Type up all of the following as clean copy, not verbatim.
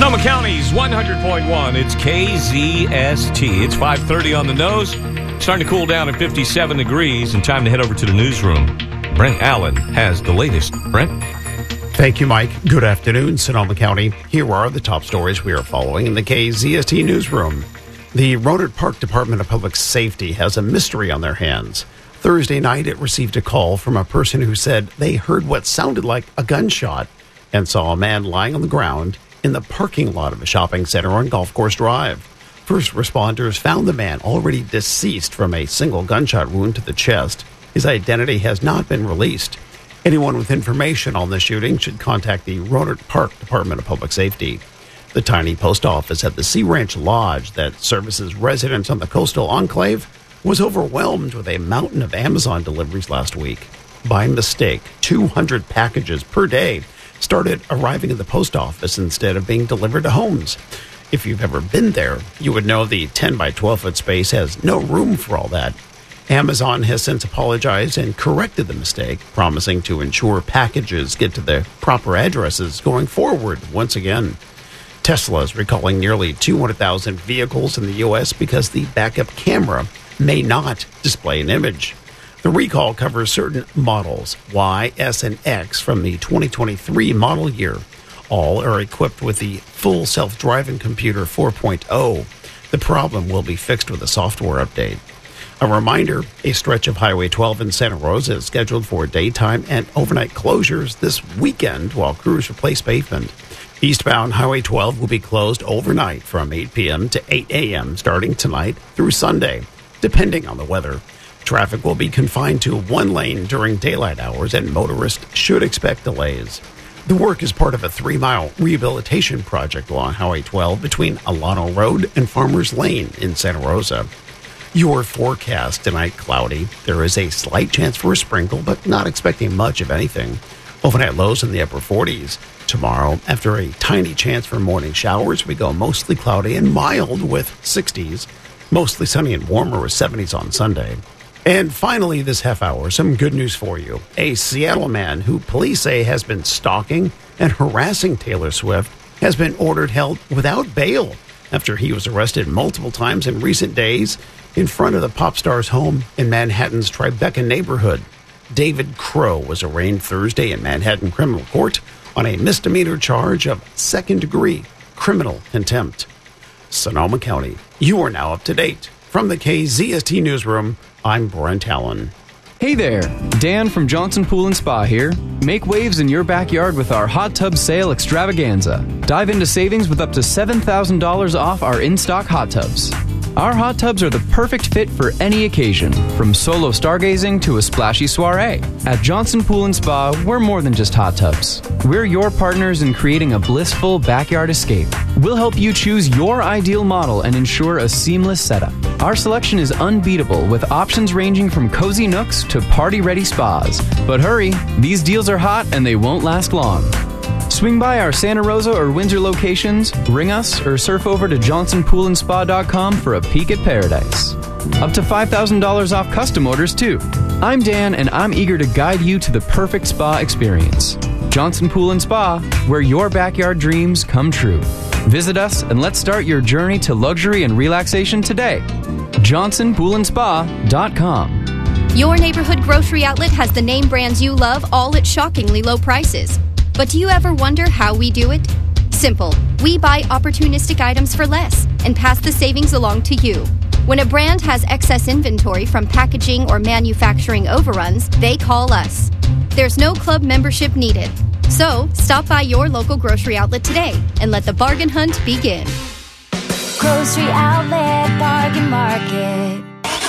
Sonoma County's 100.1. It's KZST. It's 5:30 on the nose. Starting to cool down at 57 degrees, and time to head over to the newsroom. Brent Allen has the latest. Brent? Thank you, Mike. Good afternoon, Sonoma County. Here are the top stories we are following in the KZST newsroom. The Rohnert Park Department of Public Safety has a mystery on their hands. Thursday night, it received a call from a person who said they heard what sounded like a gunshot and saw a man lying on the ground in the parking lot of a shopping center on Golf Course Drive. First responders found the man already deceased from a single gunshot wound to the chest. His identity has not been released. Anyone with information on the shooting should contact the Rohnert Park Department of Public Safety. The tiny post office at the Sea Ranch Lodge that services residents on the coastal enclave was overwhelmed with a mountain of Amazon deliveries last week. By mistake, 200 packages per day started arriving at the post office instead of being delivered to homes. If you've ever been there, you would know the 10 by 12 foot space has no room for all that. Amazon has since apologized and corrected the mistake, promising to ensure packages get to the proper addresses going forward once again. Tesla is recalling nearly 200,000 vehicles in the U.S. because the backup camera may not display an image. The recall covers certain models, Y, S, and X, from the 2023 model year. All are equipped with the full self-driving computer 4.0. The problem will be fixed with a software update. A reminder, a stretch of Highway 12 in Santa Rosa is scheduled for daytime and overnight closures this weekend while crews replace pavement. Eastbound Highway 12 will be closed overnight from 8 p.m. to 8 a.m. starting tonight through Sunday, depending on the weather. Traffic will be confined to one lane during daylight hours, and motorists should expect delays. The work is part of a 3-mile rehabilitation project along Highway 12 between Alano Road and Farmers Lane in Santa Rosa. Your forecast tonight, cloudy. There is a slight chance for a sprinkle, but not expecting much of anything. Overnight lows in the upper 40s. Tomorrow, after a tiny chance for morning showers, we go mostly cloudy and mild with 60s. Mostly sunny and warmer with 70s on Sunday. And finally, this half hour, some good news for you. A Seattle man who police say has been stalking and harassing Taylor Swift has been ordered held without bail after he was arrested multiple times in recent days in front of the pop star's home in Manhattan's Tribeca neighborhood. David Crow was arraigned Thursday in Manhattan Criminal Court on a misdemeanor charge of second-degree criminal contempt. Sonoma County, you are now up to date. From the KZST Newsroom, I'm Brent Allen. Hey there, Dan from Johnson Pool and Spa here. Make waves in your backyard with our hot tub sale extravaganza. Dive into savings with up to $7,000 off our in-stock hot tubs. Our hot tubs are the perfect fit for any occasion, from solo stargazing to a splashy soiree. At Johnson Pool and Spa, we're more than just hot tubs. We're your partners in creating a blissful backyard escape. We'll help you choose your ideal model and ensure a seamless setup. Our selection is unbeatable, with options ranging from cozy nooks to party-ready spas. But hurry, these deals are hot and they won't last long. Swing by our Santa Rosa or Windsor locations, ring us, or surf over to johnsonpoolandspa.com for a peek at paradise. Up to $5,000 off custom orders, too. I'm Dan, and I'm eager to guide you to the perfect spa experience. Johnson Pool and Spa, where your backyard dreams come true. Visit us and let's start your journey to luxury and relaxation today. johnsonpoolandspa.com. Your neighborhood grocery outlet has the name brands you love, all at shockingly low prices. But do you ever wonder how we do it? Simple. We buy opportunistic items for less and pass the savings along to you. When a brand has excess inventory from packaging or manufacturing overruns, they call us. There's no club membership needed. So, stop by your local grocery outlet today and let the bargain hunt begin. Grocery Outlet Bargain Market.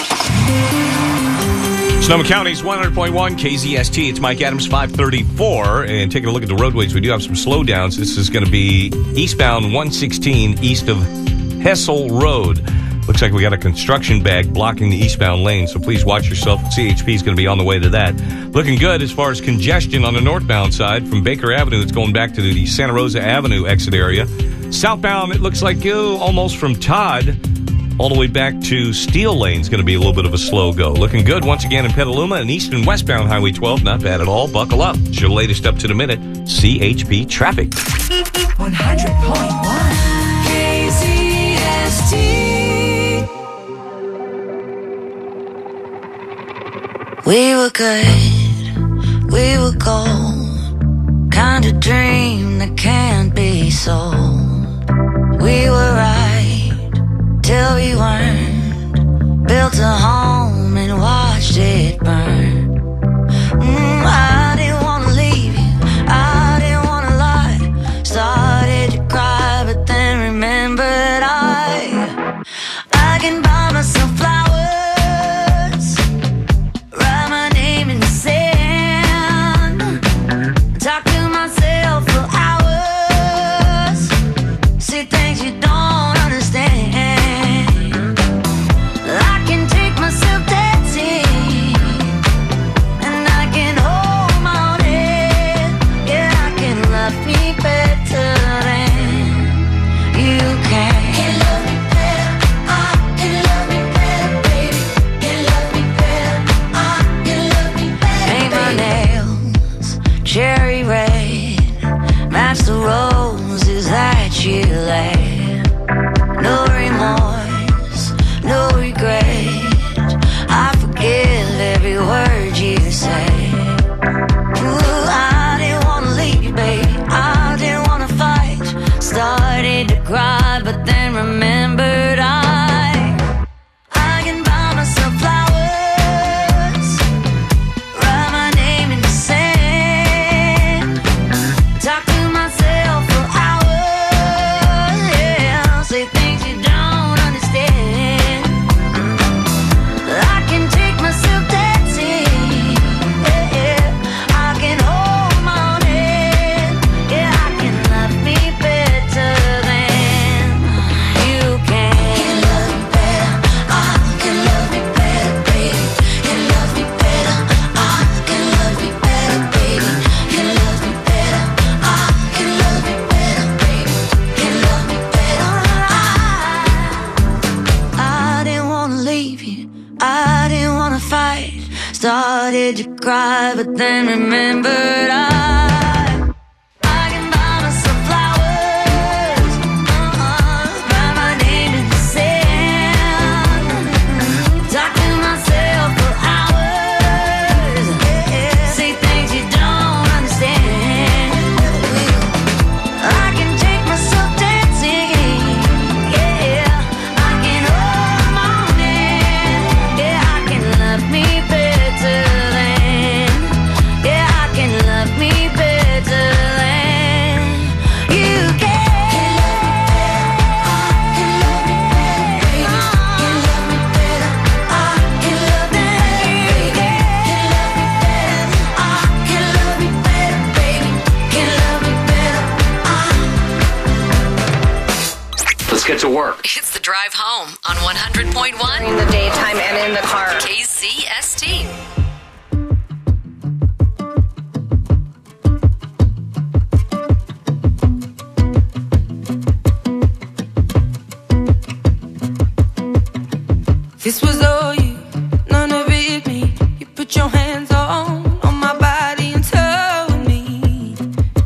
Sonoma County's 100.1 KZST. It's Mike Adams, 534. And taking a look at the roadways, we do have some slowdowns. This is going to be eastbound 116 east of Hessel Road. Looks like we got a construction bag blocking the eastbound lane, so please watch yourself. CHP is going to be on the way to that. Looking good as far as congestion on the northbound side from Baker Avenue. It's going back to the Santa Rosa Avenue exit area. Southbound, it looks like almost from Todd all the way back to Steel Lane is going to be a little bit of a slow go. Looking good once again in Petaluma and east and westbound Highway 12. Not bad at all. Buckle up. It's your latest up to the minute CHP traffic. 100.1 KZST. We were good, we were gold, kind of dream that can't be sold. We were right till we weren't, built a home and watched it burn. I didn't want to leave you, I didn't want to lie. Started to cry but then remembered I can buy myself flowers, write my name in the sand, talk to myself for hours, see things you don't understand. I can take myself dancing, and I can hold my own head. Yeah, I can love me better than you can. Can love me better, I can love me better, baby. Can love me better, I can love me better. Paint my nails cherry red, match the roses that you laid. No remorse, no regret, I forgive every word you say. Ooh, I didn't wanna leave, babe, I didn't wanna fight. Started to cry, but then remembered I can buy myself flowers, write my name in the sand, talk to myself for hours, yeah, say things you don't understand. I can take myself dancing, yeah, I can hold my own head, yeah, I can love me better than you can. Can love me better, I can love me better, baby. Can love me better, I can love me better, baby. Can love me better, I can love me better, baby. Can love me better, I didn't wanna leave you, I didn't wanna fight. Started to cry, but then remembered I can buy myself flowers, write my name in the sand, talk to myself for hours, say things you don't understand. I can take myself dancing, yeah, I can hold my own hand, yeah, I can love me better than, yeah, I can love me better than you can. Can love me better, I can love me better, I can love me better, baby. Can love me better, Let's get to work. It's the drive home on 100.1 In the daytime and in the car. KZST. This was all you, none of it me. You put your hands on my body and told me.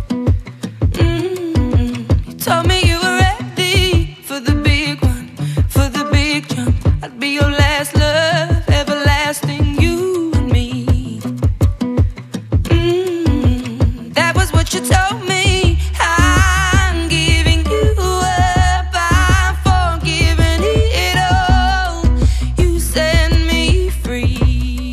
You told me you were ready for the big one, for the big jump. I'd be your last love, everlasting, you and me. That was what you told me. I'm giving you up, I'm forgiving it all. You set me free.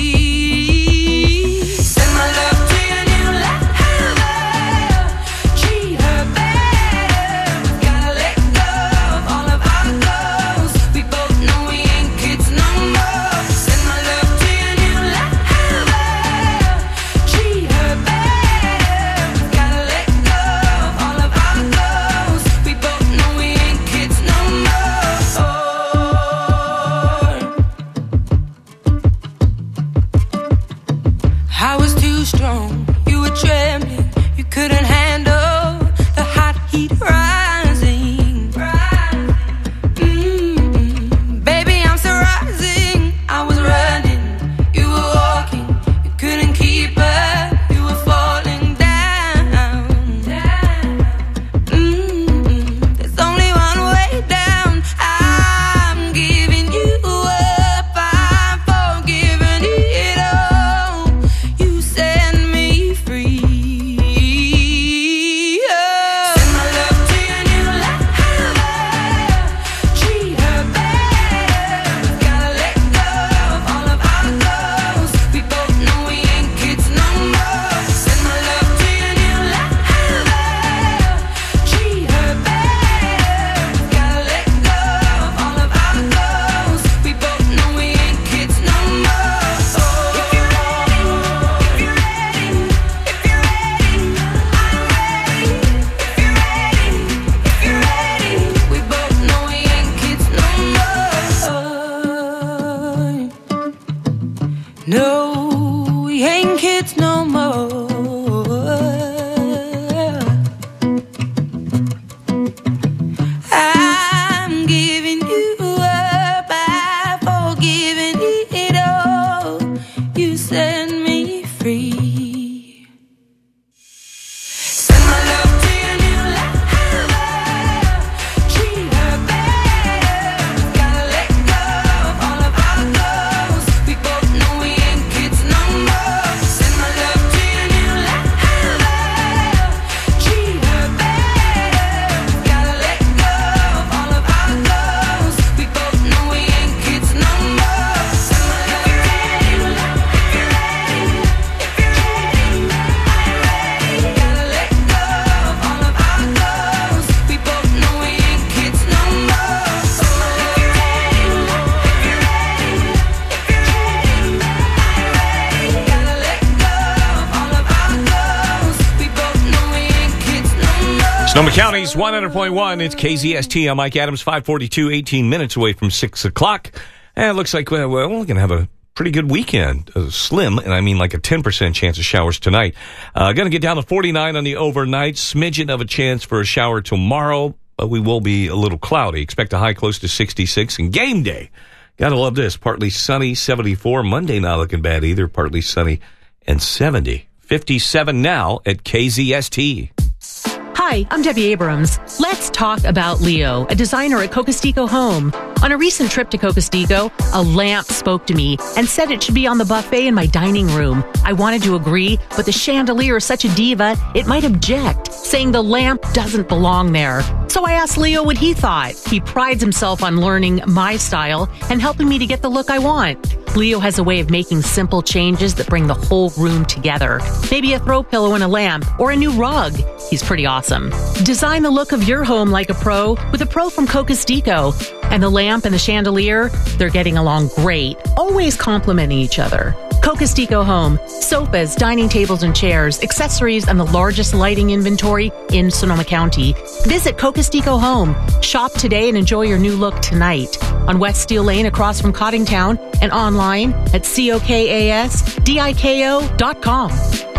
Send my love to your new lover. Treat her better. Gotta let go of all of our goals. We both know we ain't kids no more. Send my love to your new lover. Treat her better. Gotta let go of all of our goals. We both know we ain't kids no more. I was too strong, you were trembling, you couldn't handle the hot heat rising. Baby, I'm still rising. I was running, you were walking, you couldn't keep up, you were falling down. kids no more. I'm giving you up, I've forgiven it all. You set me free. Send my love to your new lover. Treat her better. Gotta let go of all of our goals. We both know we ain't kids no more. Send my love to your new lover. Treat her better. Gotta let go of all of our goals. We both know we ain't kids no more. Send my love to your new lover. If you're ready, gotta let go of all of our goals. We both know we ain't kids no more. Send my love if you're ready, gotta let go of all of our goals. We both know we ain't kids no more. Sonoma County's 100.1. It's KZST. I'm Mike Adams, 542, 18 minutes away from 6 o'clock. And it looks like, well, we're going to have a pretty good weekend. Slim, and I mean like a 10% chance of showers tonight. Going to get down to 49 on the overnight. Smidgen of a chance for a shower tomorrow, but we will be a little cloudy. Expect a high close to 66. And game day, gotta love this. Partly sunny, 74. Monday not looking bad either. Partly sunny and 70. 57 now at KZST. Hi, I'm Debbie Abrams. Let's talk about Leo, a designer at Cocostico Home. On a recent trip to Cocostico, a lamp spoke to me and said it should be on the buffet in my dining room. I wanted to agree, but the chandelier is such a diva, it might object, saying the lamp doesn't belong there. So I asked Leo what he thought. He prides himself on learning my style and helping me to get the look I want. Leo has a way of making simple changes that bring the whole room together. Maybe a throw pillow and a lamp, or a new rug. He's pretty awesome. Design the look of your home like a pro with a pro from Cocostico. And the lamp and the chandelier, they're getting along great, always complimenting each other. Cocostico Home. Sofas, dining tables and chairs, accessories, and the largest lighting inventory in Sonoma County. Visit Cocostico Home. Shop today and enjoy your new look tonight. On West Steel Lane across from Cottingtown and online at COKASDIKO.com.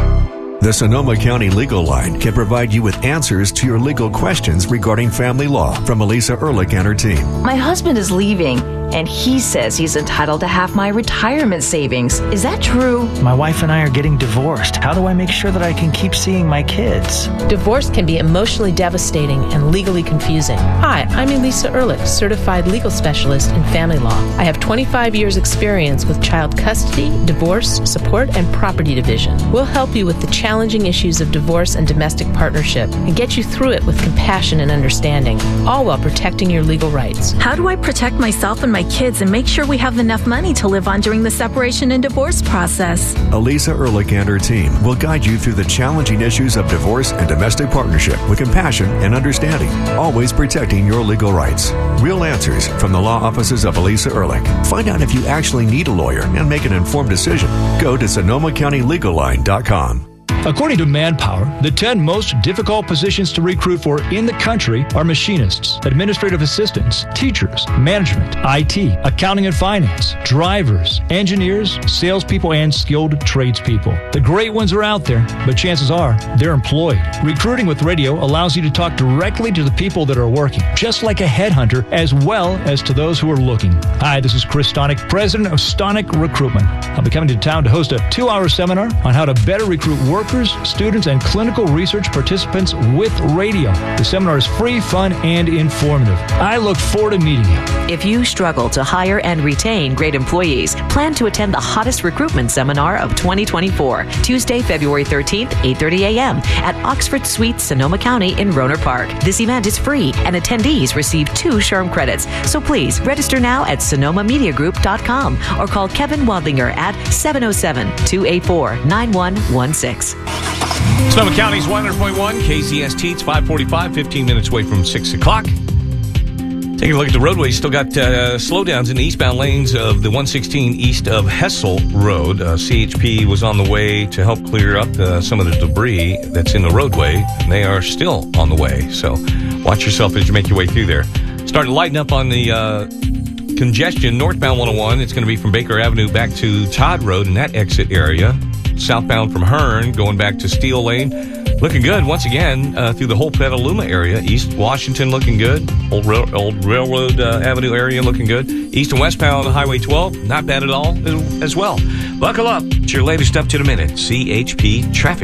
The Sonoma County Legal Line can provide you with answers to your legal questions regarding family law from Elisa Ehrlich and her team. My husband is leaving, and he says he's entitled to half my retirement savings. Is that true? My wife and I are getting divorced. How do I make sure that I can keep seeing my kids? Divorce can be emotionally devastating and legally confusing. Hi, I'm Elisa Ehrlich, certified legal specialist in family law. I have 25 years experience with child custody, divorce, support, and property division. We'll help you with the challenging issues of divorce and domestic partnership and get you through it with compassion and understanding, all while protecting your legal rights. How do I protect myself and my kids and make sure we have enough money to live on during the separation and divorce process? Elisa Ehrlich and her team will guide you through the challenging issues of divorce and domestic partnership with compassion and understanding, always protecting your legal rights. Real answers from the law offices of Elisa Ehrlich. Find out if you actually need a lawyer and make an informed decision. Go to SonomaCountyLegalLine.com. According to Manpower, the 10 most difficult positions to recruit for in the country are machinists, administrative assistants, teachers, management, IT, accounting and finance, drivers, engineers, salespeople, and skilled tradespeople. The great ones are out there, but chances are they're employed. Recruiting with radio allows you to talk directly to the people that are working, just like a headhunter, as well as to those who are looking. Hi, this is Chris Stonick, president of Stonick Recruitment. I'll be coming to town to host a 2-hour seminar on how to better recruit workers, students, and clinical research participants with radio. The seminar is free, fun, and informative. I look forward to meeting you. If you struggle to hire and retain great employees, plan to attend the hottest recruitment seminar of 2024, Tuesday, February 13th, 8:30 a.m. at Oxford Suites, Sonoma County in Rohnert Park. This event is free, and attendees receive 2 SHRM credits. So please register now at SonomaMediaGroup.com or call Kevin Wadlinger at 707-284-9116. Sonoma County's 100.1 KZST. It's 5:45, 15 minutes away from 6 o'clock. Taking a look at the roadways, still got slowdowns in the eastbound lanes of the 116 east of Hessel Road. CHP was on the way to help clear up some of the debris that's in the roadway, and they are still on the way. So watch yourself as you make your way through there. Starting to lighten up on the congestion. Northbound 101, it's going to be from Baker Avenue back to Todd Road in that exit area. southbound from Hearn, going back to Steel Lane. Looking good once again through the whole Petaluma area. East Washington looking good. Old Railroad Avenue area looking good. East and westbound Highway 12, not bad at all as well. Buckle up. It's your latest up to the minute. CHP Traffic.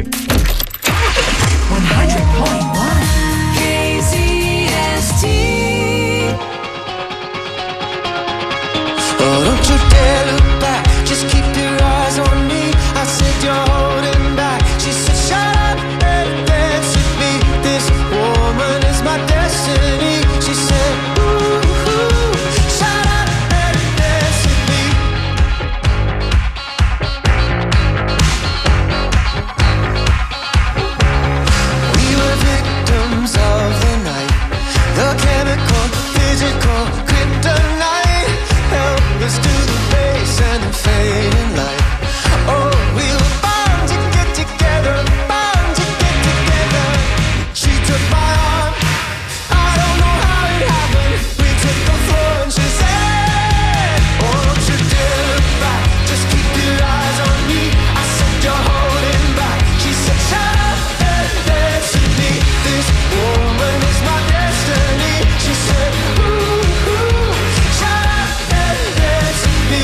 100.1 KZST. Oh, don't you dare look back. Just keep your eyes on me. I said you're holding back. She said, shut up and dance with me. This woman is my destiny. She said, ooh, shut up and dance with me. We were victims of the night. The chemical, physical, kryptonite. Helpless to the base and the fading light. Oh, we were bound to get together, bound to get together. She took my arm, I don't know how it happened. We took the floor and she said, oh, don't you dare look back, just keep your eyes on me. I said, you're holding back. She said, shut up and dance with me. This woman is my destiny. She said, ooh, shut up and dance with me.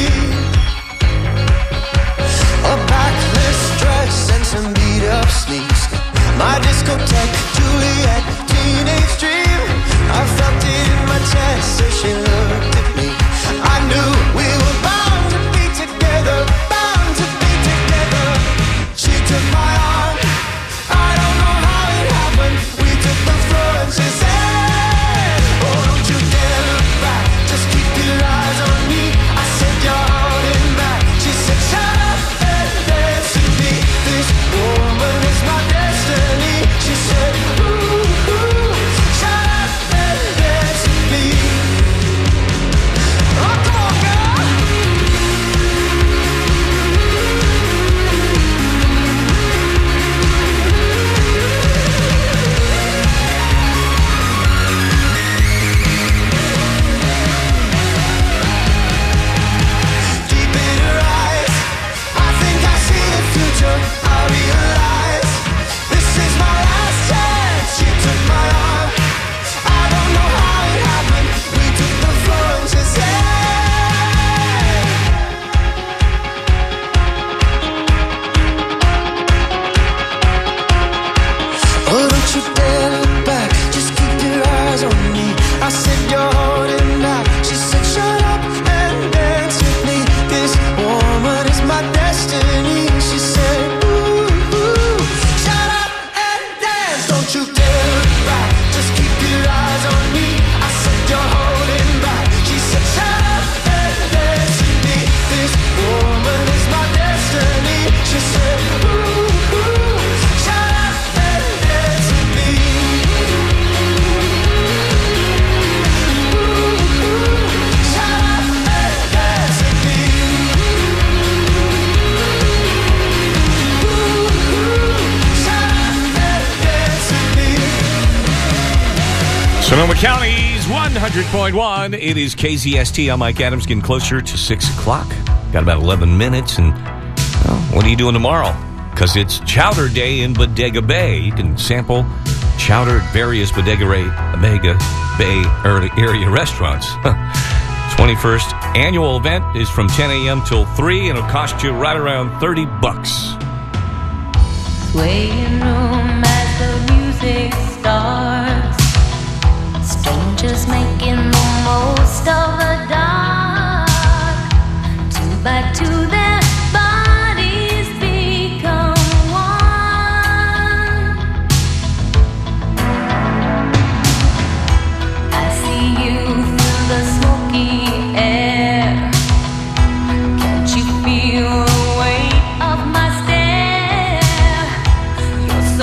A backless dress and some beat up sneaks. My discotheque, Juliet, teenage dream. I felt it in my chest as she looked at me. I knew we were bound to be together, bound to be together. She took my arm, I don't know how it happened. We took the floor and she said, oh, don't you dare look back, just keep your eyes on me. I said, you're holding back. She said, shut up and dance with me. This woman is my destiny. She said, ooh, shut up and dance with me. Oh, come on, girl. Deep in her eyes, I think I see the future. I realize this is my last chance. She took my arm, I don't know how it happened. We took the floor and she said, oh, don't you dare look back, just keep your eyes on me. I said, you're holding back. She said, shut up and dance with me. This woman is my destiny. She said, ooh, shut up and dance. Don't you dare look back, just keep your eyes on me. I said, you're holding back. She said, shut up and dance with me. This woman is my destiny. She said, ooh, shut up and dance with me. Shut up and dance with me. Shut up and dance with me. Sonoma County's 100.1. It is KZST. I'm Mike Adams, getting closer to 6 o'clock. Got about 11 minutes. And well, what are you doing tomorrow? Because it's Chowder Day in Bodega Bay. You can sample chowder at various Bodega Bay area restaurants. 21st annual event is from 10 a.m. till 3, and it'll cost you right around $30. Swaying room as the music starts. Strangers making the most of the dark. Two by two their bodies become one. I see you through the smoky air. Can't you feel the weight of my stare? You're so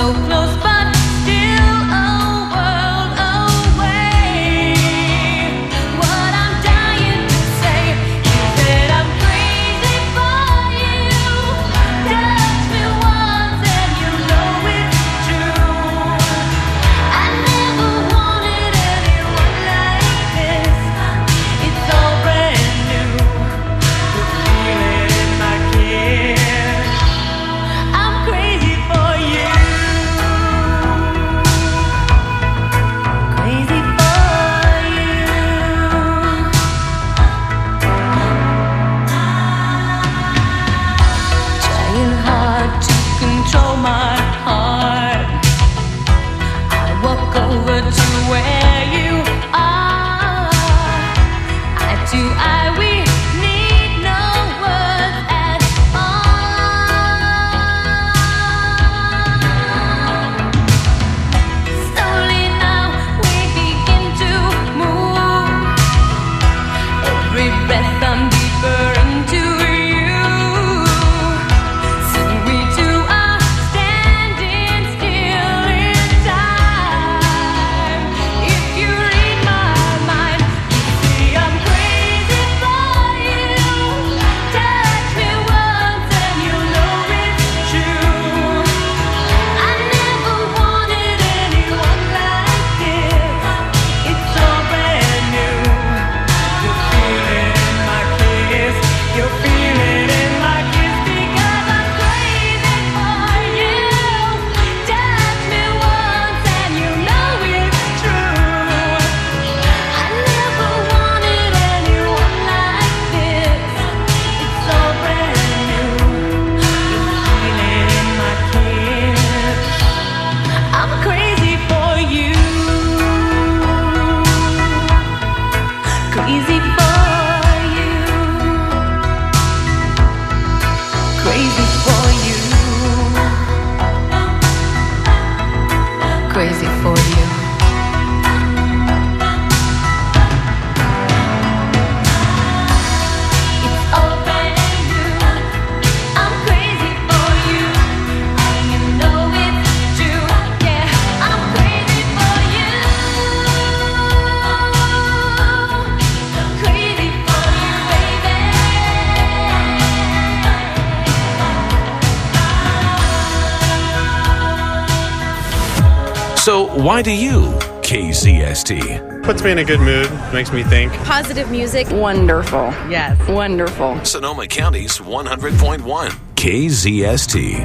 So why do you KZST? Puts me in a good mood, makes me think. Positive music. Wonderful. Yes. Wonderful. Sonoma County's 100.1 KZST.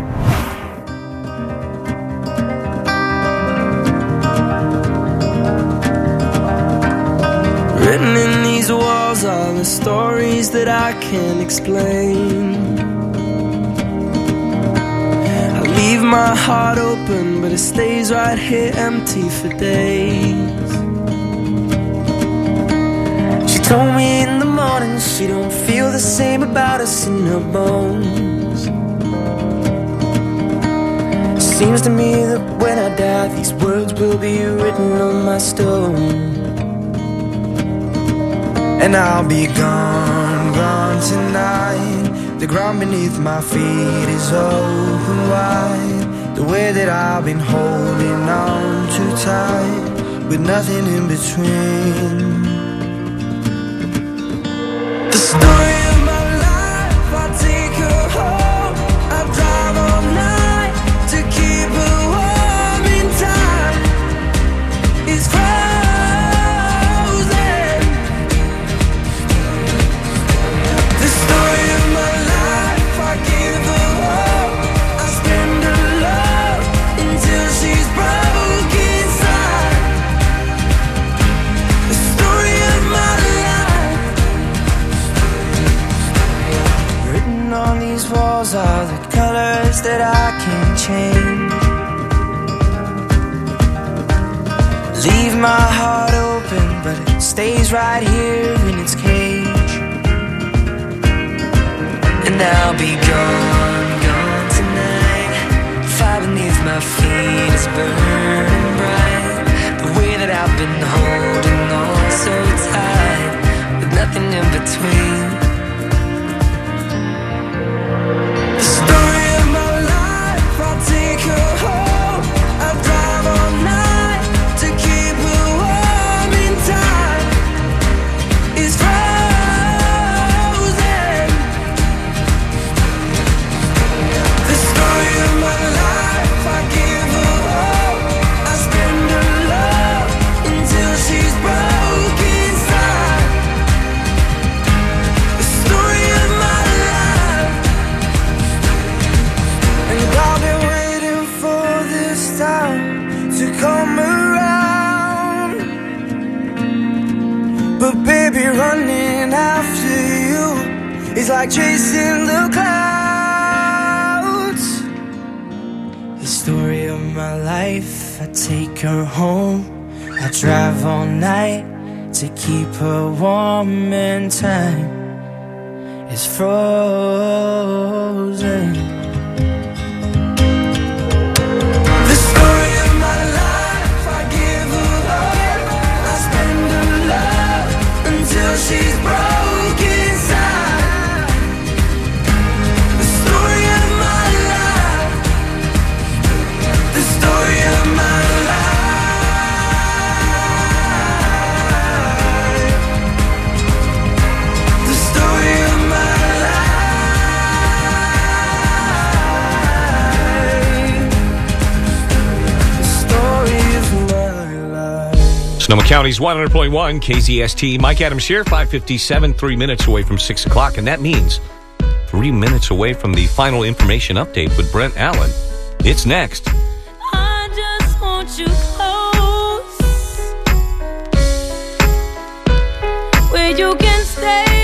Written in these walls are the stories that I can't explain. I leave my heart open, but it stays right here empty for days. She told me in the morning she don't feel the same about us in her bones. Seems to me that when I die, these words will be written on my stone. And I'll be gone, gone tonight. The ground beneath my feet is open wide. The way that I've been holding on too tight, with nothing in between. The story of my life, I take her home. I drive all night to keep her warm in time. It's frozen. The story of my life, I give her hope. I spend her love until she's broke inside. The story of my life. Written on these walls are the colors that I can't change. Leave my heart open, but it stays right here in its cage. And I'll be gone, gone tonight. Fire beneath my feet is burning bright. The way that I've been holding on so tight, with nothing in between. The story of my life, I'll take her home. I'll drive all night to keep her warm in time. It's frozen. The story of my life, I give her hope. I spend her love until she's broke inside. The story of my life. And I've been waiting for this time to come around. But baby, running after you is like chasing the clouds. The story of my life, I take her home. I drive all night to keep her warm and time is frozen. The story of my life, I give her hope. I spend her love until she's broke inside. The story of my life. The story of my life. The story of my life. The story of my life. Sonoma County's 100.1 KZST. Mike Adams here, 5:57, 3 minutes away from 6 o'clock. And that means 3 minutes away from the final information update with Brent Allen. It's next. I just want you close, where you can stay